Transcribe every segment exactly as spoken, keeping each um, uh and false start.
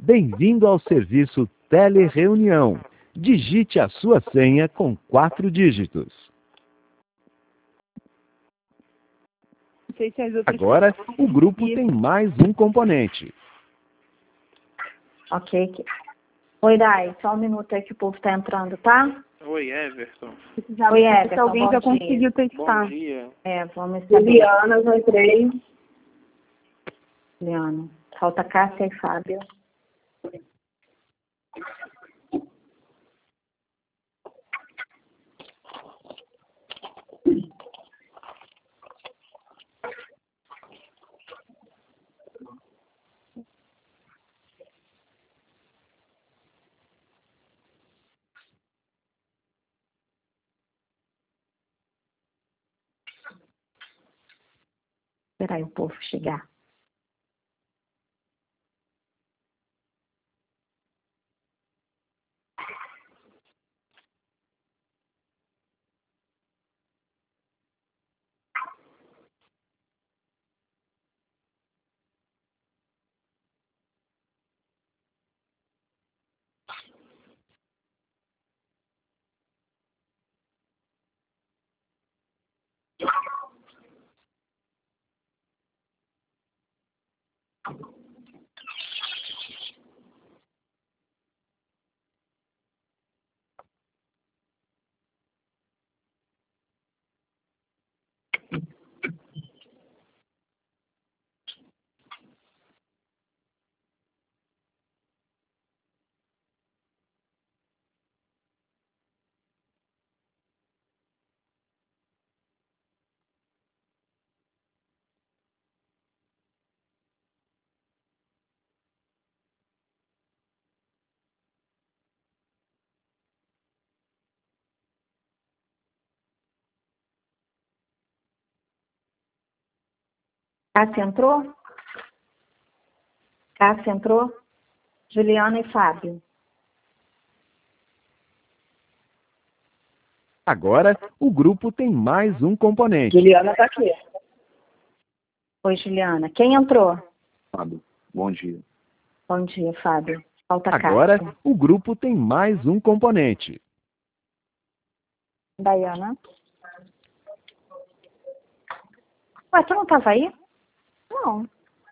Bem-vindo ao serviço Telereunião. Digite a sua senha com quatro dígitos. Não sei se as outras Agora, pessoas o grupo conseguiram. tem mais um componente. Ok. Oi, Dai, só um minuto aí que o povo tá entrando, tá? Oi, Everton. Precisava Oi, saber se Everton, alguém bom já dia. conseguiu Bom testar. dia. É, vamos saber. Juliana, eu entrei. Juliana. Falta Cássia e Fábio. Esperar o povo chegar. Cássia entrou? Cássia entrou? Juliana e Fábio. Agora, o grupo tem mais um componente. Juliana está aqui. Oi, Juliana. Quem entrou? Fábio, bom dia. Bom dia, Fábio. Falta Agora, Cássia. o grupo tem mais um componente. Daiana. Ué, tu não estava aí? Não.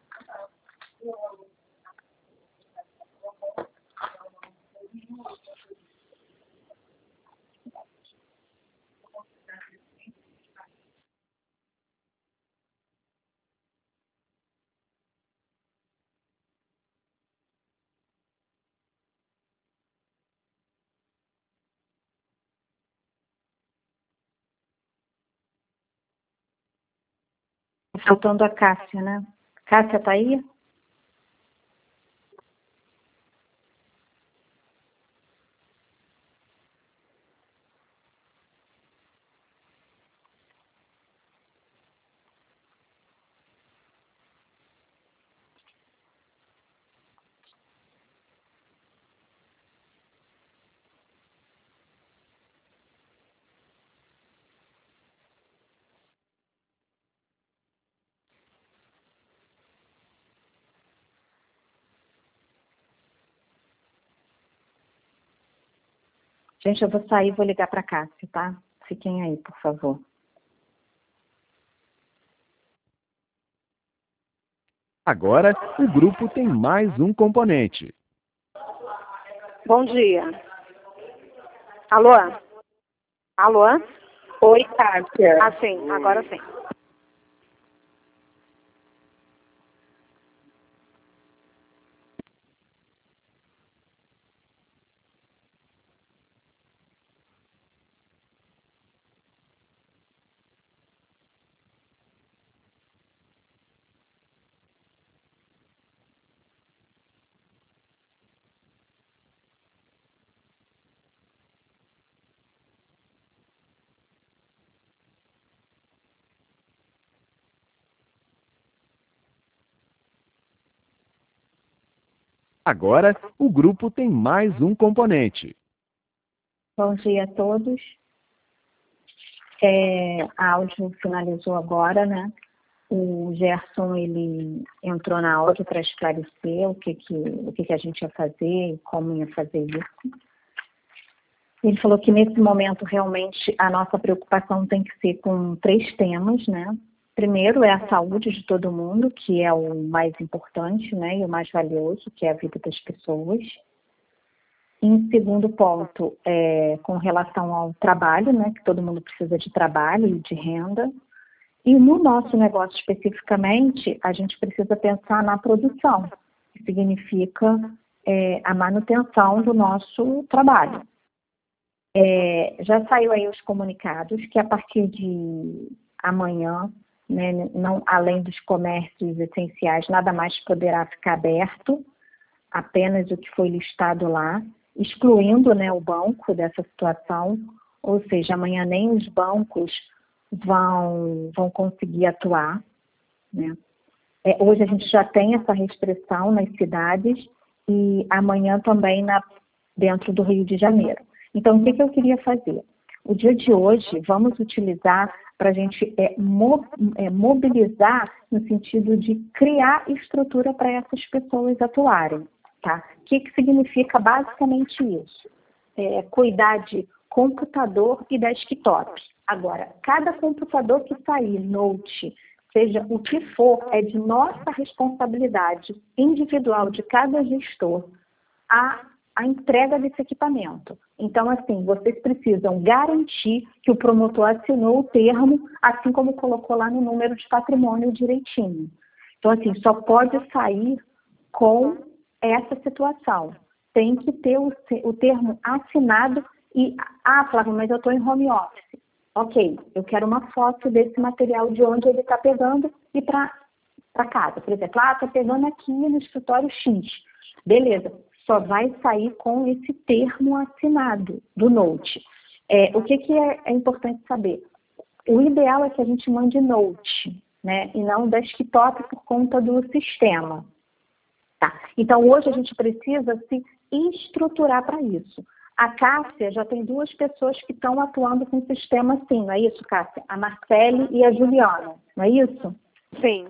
Faltando a Cássia, né? Cássia tá aí? Gente, eu vou sair e vou ligar para Cássia, tá? Fiquem aí, por favor. Agora, o grupo tem mais um componente. Bom dia. Alô? Alô? Oi, Cássia. Ah, sim. Agora sim. Agora, o grupo tem mais um componente. Bom dia a todos. É, a áudio finalizou agora, né? o Gerson ele entrou na aula para esclarecer o que, que, o que, que a gente ia fazer e como ia fazer isso. Ele falou que nesse momento realmente a nossa preocupação tem que ser com três temas, né? Primeiro é a saúde de todo mundo, que é o mais importante, né? E o mais valioso, que é a vida das pessoas. Em segundo ponto, é com relação ao trabalho, né? Que todo mundo precisa de trabalho e de renda. E no nosso negócio especificamente, a gente precisa pensar na produção, que significa é, a manutenção do nosso trabalho. É, já saiu aí os comunicados que a partir de amanhã, né, não, além dos comércios essenciais, nada mais poderá ficar aberto, apenas o que foi listado lá, excluindo, né, o banco dessa situação, ou seja, amanhã nem os bancos vão, vão conseguir atuar, né? É, hoje a gente já tem essa restrição nas cidades e amanhã também na, dentro do Rio de Janeiro. Então, o que, que eu queria fazer? O dia de hoje, vamos utilizar para a gente é, mo, é, mobilizar no sentido de criar estrutura para essas pessoas atuarem. Tá? O que, que significa basicamente isso? É, cuidar de computador e desktop. Agora, cada computador que sair, note, seja o que for, é de nossa responsabilidade individual de cada gestor a, a entrega desse equipamento. Então, assim, vocês precisam garantir que o promotor assinou o termo, assim como colocou lá no número de patrimônio direitinho. Então, assim, só pode sair com essa situação. Tem que ter o, o termo assinado e, ah, Flávia, mas eu estou em home office. Ok, eu quero uma foto desse material de onde ele está pegando e para casa. Por exemplo, ah, estou pegando aqui no escritório X. Beleza, só vai sair com esse termo assinado do note. É, o que, que é, é importante saber? O ideal é que a gente mande note, né, e não desktop por conta do sistema. Tá? Então, hoje a gente precisa se estruturar para isso. A Cássia já tem duas pessoas que estão atuando com o sistema assim, não é isso, Cássia? A Marcele e a Juliana, não é isso? Sim.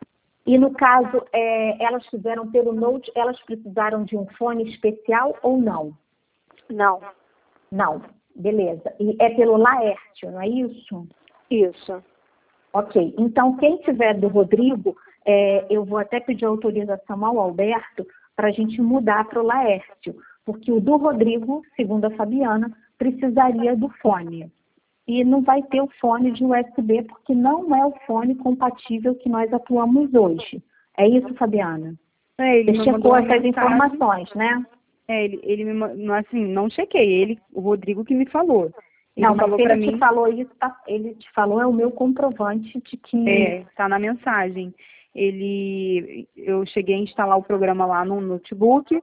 E no caso, é, elas fizeram pelo Note, elas precisaram de um fone especial ou não? Não. Não, beleza. E é pelo Laércio, não é isso? Isso. Ok, então quem tiver do Rodrigo, é, eu vou até pedir autorização ao Alberto para a gente mudar para o Laércio, porque o do Rodrigo, segundo a Fabiana, precisaria do fone. E não vai ter o fone de U S B, porque não é o fone compatível que nós atuamos hoje. É isso, Fabiana? É, ele Você checou essas mensagem. informações, né? É, ele, ele me, assim, não chequei, ele, o Rodrigo que me falou. Ele não, mas falou se ele pra te mim, falou isso, tá, ele te falou, é o meu comprovante de que... É, tá na mensagem. Ele, eu cheguei a instalar o programa lá no notebook,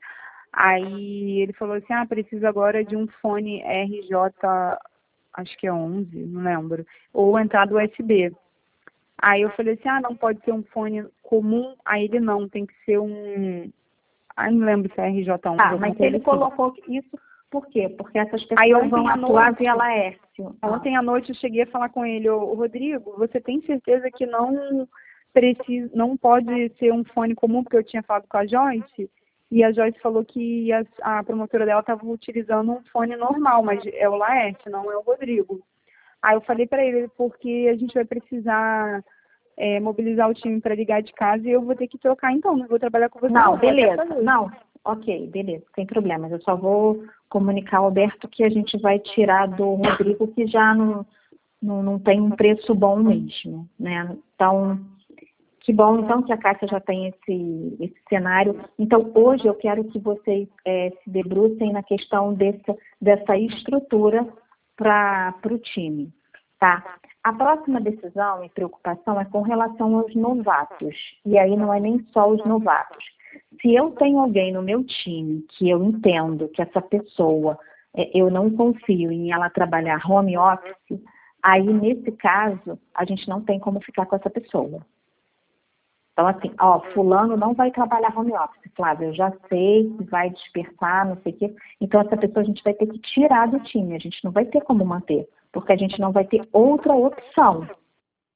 aí ele falou assim, ah, preciso agora de um fone R J, acho que é onze, não lembro, ou entrada U S B. Aí eu falei assim, ah, não pode ser um fone comum, aí ele não, tem que ser um, ah, não lembro se é R J onze. Ah, mas se ele assim. colocou isso, por quê? Porque essas pessoas Aí ontem vão à atuar noite- via Laércio. Ontem à noite eu cheguei a falar com ele, ô, Rodrigo, você tem certeza que não precisa, não pode ser um fone comum, porque eu tinha falado com a Joyce, e a Joyce falou que a, a promotora dela estava utilizando um fone normal, mas é o Laerte, não é o Rodrigo. Aí eu falei para ele, porque a gente vai precisar é, mobilizar o time para ligar de casa e eu vou ter que trocar então, não vou trabalhar com você. Não, vou até beleza. fazer. Não, ok, beleza, sem problemas. Eu só vou comunicar ao Alberto que a gente vai tirar do Rodrigo, que já não, não, não tem um preço bom mesmo, né? Então, que bom então que a Cássia já tem esse, esse cenário. Então, hoje eu quero que vocês é, se debrucem na questão dessa, dessa estrutura para o time, tá? A próxima decisão e preocupação é com relação aos novatos. E aí não é nem só os novatos. Se eu tenho alguém no meu time que eu entendo que essa pessoa, é, eu não confio em ela trabalhar home office, aí nesse caso, a gente não tem como ficar com essa pessoa. Então, assim, ó, fulano não vai trabalhar home office, Flávia, eu já sei que vai dispersar, não sei o quê. Então, essa pessoa a gente vai ter que tirar do time, a gente não vai ter como manter, porque a gente não vai ter outra opção.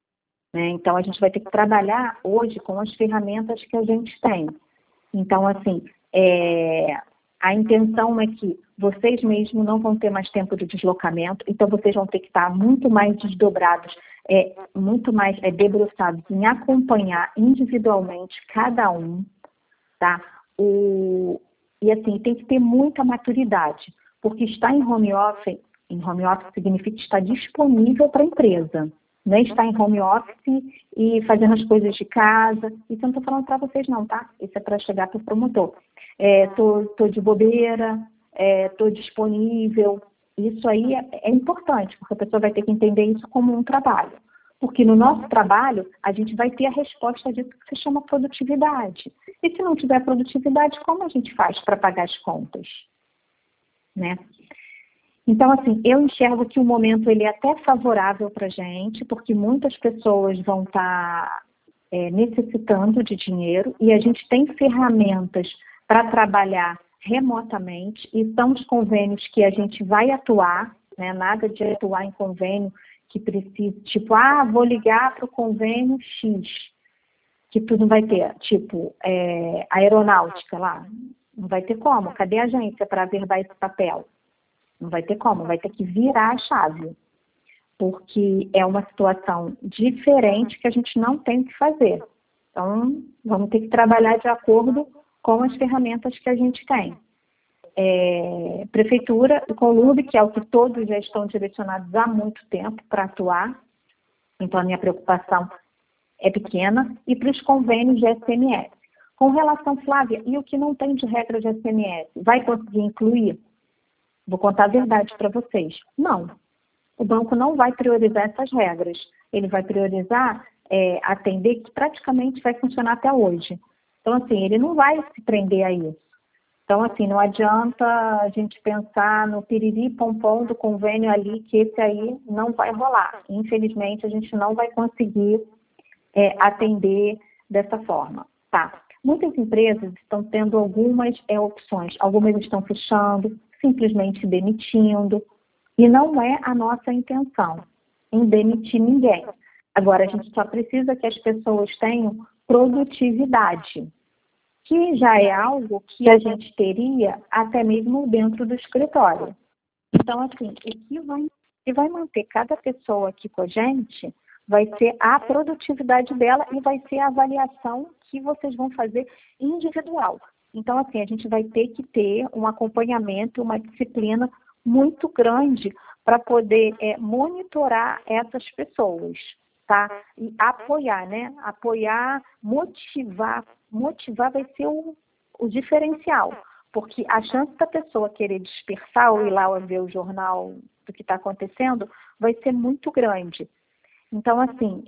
né? Então, a gente vai ter que trabalhar hoje com as ferramentas que a gente tem. Então, assim, é, a intenção é que vocês mesmos não vão ter mais tempo de deslocamento, então vocês vão ter que estar muito mais desdobrados, é, muito mais é, debruçados em acompanhar individualmente cada um, tá? O, e assim, tem que ter muita maturidade, porque estar em home office, em home office significa estar disponível para a empresa. Não é estar em home office e fazendo as coisas de casa. Isso eu não estou falando para vocês não, tá? Isso é para chegar para o promotor. Estou é, de bobeira, estou é, disponível. Isso aí é, é importante, porque a pessoa vai ter que entender isso como um trabalho. Porque no nosso trabalho, a gente vai ter a resposta disso que se chama produtividade. E se não tiver produtividade, como a gente faz para pagar as contas? Né? Então, assim, eu enxergo que o momento ele é até favorável para a gente, porque muitas pessoas vão estar tá, é, necessitando de dinheiro e a gente tem ferramentas para trabalhar remotamente e são os convênios que a gente vai atuar, né? Nada de atuar em convênio que precise, tipo, ah, vou ligar para o convênio X, que tu não vai ter, tipo, é, aeronáutica lá, não vai ter como, cadê a agência para averbar esse papel? Não vai ter como, vai ter que virar a chave, porque é uma situação diferente que a gente não tem o que fazer. Então, vamos ter que trabalhar de acordo com as ferramentas que a gente tem. É, prefeitura e Conlube, que é o que todos já estão direcionados há muito tempo para atuar, então a minha preocupação é pequena, e para os convênios de S M S. Com relação, Flávia, e o que não tem de regra de S M S, vai conseguir incluir? Vou contar a verdade para vocês. Não. O banco não vai priorizar essas regras. Ele vai priorizar é, atender que praticamente vai funcionar até hoje. Então, assim, ele não vai se prender a isso. Então, assim, não adianta a gente pensar no piriri pompom do convênio ali, que esse aí não vai rolar. Infelizmente, a gente não vai conseguir é, atender dessa forma. Tá. Muitas empresas estão tendo algumas é, opções. Algumas estão fechando, simplesmente demitindo, e não é a nossa intenção em demitir ninguém. Agora, a gente só precisa que as pessoas tenham produtividade, que já é algo que a gente teria até mesmo dentro do escritório. Então, assim, o que vai, o que vai manter cada pessoa aqui com a gente vai ser a produtividade dela e vai ser a avaliação que vocês vão fazer individual. Então, assim, a gente vai ter que ter um acompanhamento, uma disciplina muito grande para poder é, monitorar essas pessoas, tá? E apoiar, né? Apoiar, motivar. Motivar vai ser o, o diferencial, porque a chance da pessoa querer dispersar ou ir lá ver o jornal do que está acontecendo vai ser muito grande. Então, assim,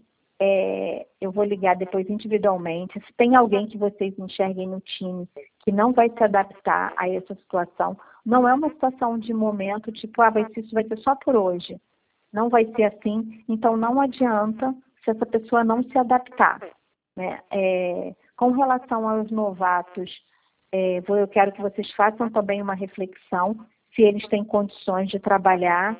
é, eu vou ligar depois individualmente. Se tem alguém que vocês enxerguem no time que não vai se adaptar a essa situação, não é uma situação de momento, tipo, ah, vai ser, isso vai ser só por hoje. Não vai ser assim, então não adianta se essa pessoa não se adaptar. Né? É, com relação aos novatos, é, eu quero que vocês façam também uma reflexão, se eles têm condições de trabalhar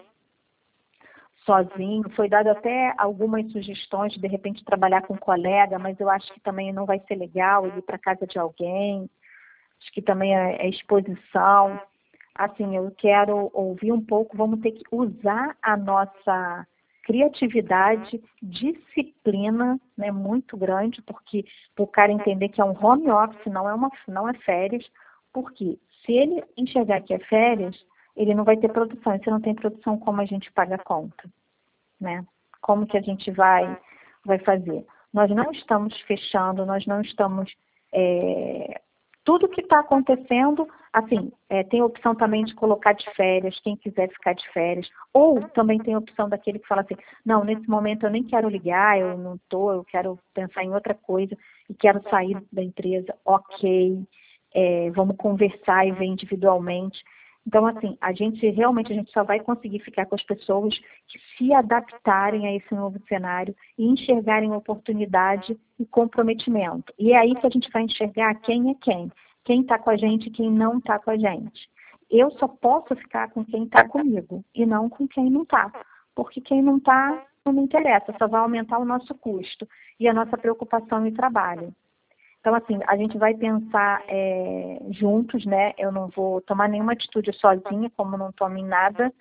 sozinho. Foi dado até algumas sugestões de, de repente, trabalhar com um colega, mas eu acho que também não vai ser legal ir para casa de alguém. Acho que também é, é exposição. Assim, eu quero ouvir um pouco, vamos ter que usar a nossa criatividade, disciplina, né, muito grande, porque o cara entender que é um home office, não é, uma, não é férias, porque se ele enxergar que é férias, ele não vai ter produção. E se não tem produção, como a gente paga a conta? Né? Como que a gente vai, vai fazer? Nós não estamos fechando, nós não estamos... É, tudo que está acontecendo, assim, é, tem a opção também de colocar de férias, quem quiser ficar de férias, ou também tem a opção daquele que fala assim, não, nesse momento eu nem quero ligar, eu não estou, eu quero pensar em outra coisa e quero sair da empresa, ok, é, vamos conversar e ver individualmente. Então, assim, a gente realmente a gente só vai conseguir ficar com as pessoas que se adaptarem a esse novo cenário e enxergarem oportunidade e comprometimento. E é aí que a gente vai enxergar quem é quem. Quem está com a gente e quem não está com a gente. Eu só posso ficar com quem está comigo e não com quem não está. Porque quem não está não me interessa, só vai aumentar o nosso custo e a nossa preocupação em trabalho. Então, assim, a gente vai pensar é, juntos, né? Eu não vou tomar nenhuma atitude sozinha, como não tomo em nada.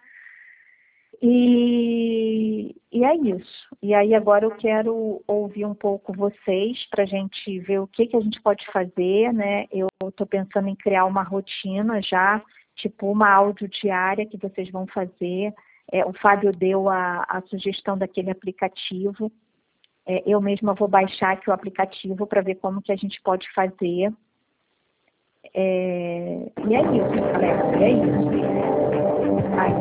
E, e é isso. E aí agora eu quero ouvir um pouco vocês para a gente ver o que, que a gente pode fazer, né? Eu estou pensando em criar uma rotina já, tipo uma áudio diária que vocês vão fazer. É, o Fábio deu a, a sugestão daquele aplicativo. É, eu mesma vou baixar aqui o aplicativo para ver como que a gente pode fazer. É, e é isso, galera. E é isso. Ai,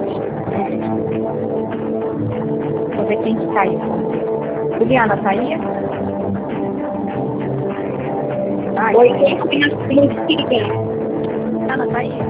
vou ver quem que tá aí. Juliana, tá aí? Ai, Oi, quem é minha filha? Juliana, tá aí?